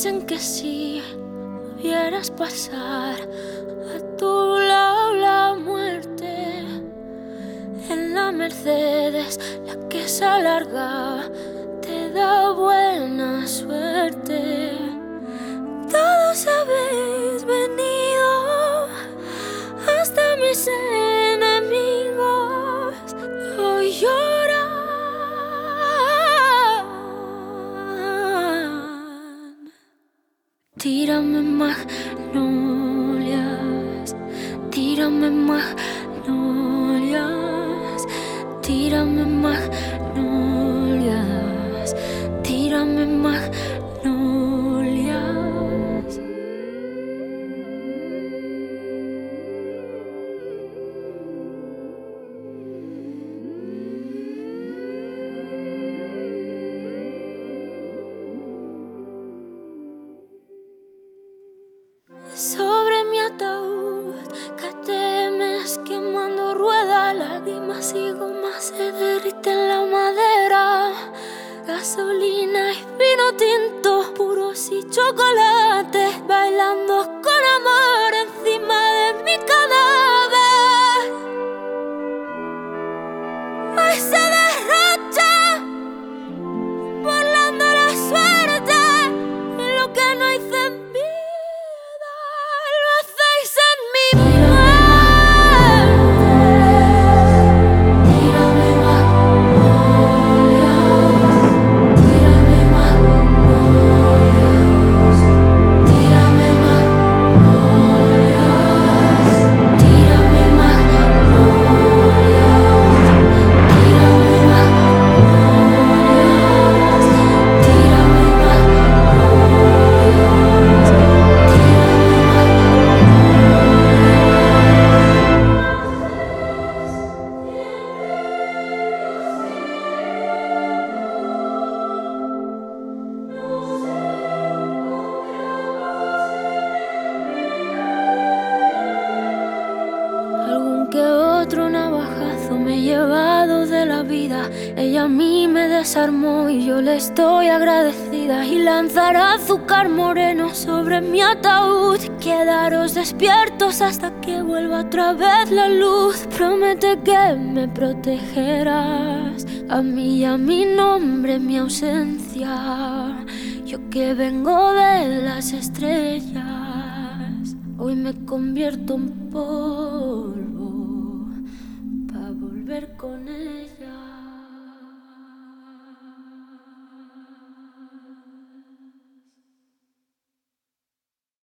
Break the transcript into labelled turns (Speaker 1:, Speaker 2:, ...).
Speaker 1: Dicen que si vieras pasar a tu lado la muerte en la Mercedes, la que se alarga, te da buena suerte. Todos habéis venido, hasta mis enemigos hoy lloran. Tírame magnolias, tírame magnolias, tírame magnolias, tírame magnolias. Sobre mi ataúd que temes quemando ruedas, lágrimas y goma se derriten la madera. Gasolina y vino tinto, puros y chocolates, bailando con amor encima de mi cadáver. Hoy se derrocha, burlando la suerte y lo que no hice en vida. Que otro navajazo me he llevado de la vida. Ella a mí me desarmó y yo le estoy agradecida. Y lanzará azúcar moreno sobre mi ataúd. Quedaros despiertos hasta que vuelva otra vez la luz. Promete que me protegerás a mí y a mi nombre en mi ausencia. Yo que vengo de las estrellas, hoy me convierto en polvo. Volver con ella.